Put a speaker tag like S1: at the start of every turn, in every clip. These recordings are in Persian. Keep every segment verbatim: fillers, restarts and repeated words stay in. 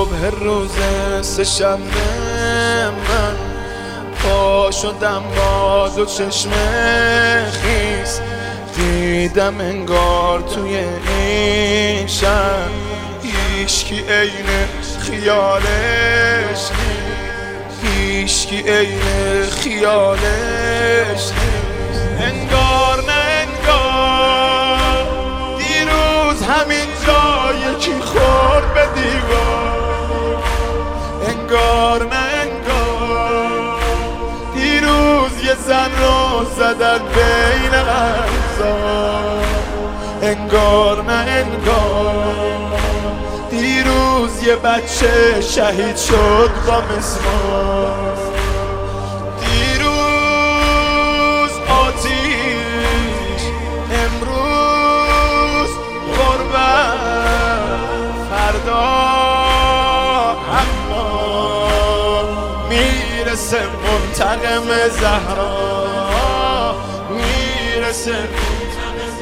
S1: صبح روز سه‌شنبه من پا شدم با دو چشم خیس، دیدم انگار توی این شهر هیچکی عین خیالش نیست، هیچکی عین خیالش نیست. انگار نه انگار دیروز همین جا یکی خورد به دیوار، انگار نه انگار دیروز یه زن رو زدن بین اعضا، انگار نه انگار دیروز یه بچه شهید شد با مسمار. دیروز آتیش، امروز غربت، فردا اما میرسه منتقم زهرا، میرسه منتقم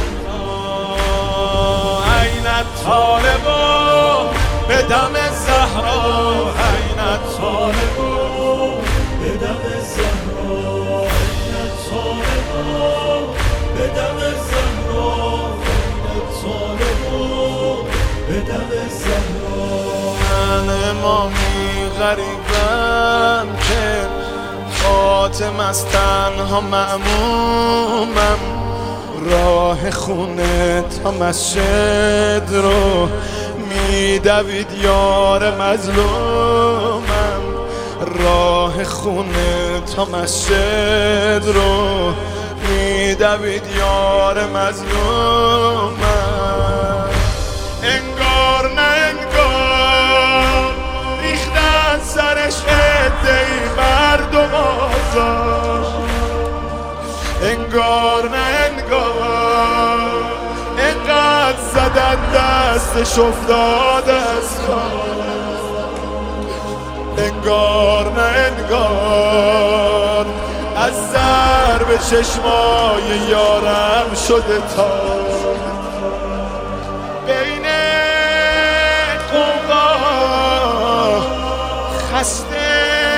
S1: زهرا. عین الطالبا به دم زهرا، عین الطالبا به دم زهرا، عین الطالبا به دم زهرا، عین الطالبا به دم زهرا. من امامی غریبم که خاتم از تنها مأمومم، راه خونه تا مسجد رو میدوید یار مظلومم، راه خونه تا مسجد رو میدوید یار مظلومم. انگار نه انگار ریختن سرش عده‌ای مردم آزاد، انگار نه انگار انقدر زدن دستش افتاد از کار، انگار نه انگار از ضرب چشمای یارم شده تا بین قوقا خسته،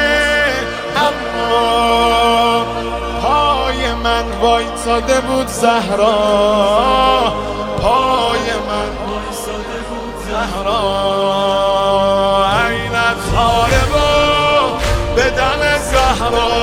S1: اما پای من وایساده بود زهرا، پای من وایساده بود زهرا. عین الطالبا به دم زهرا،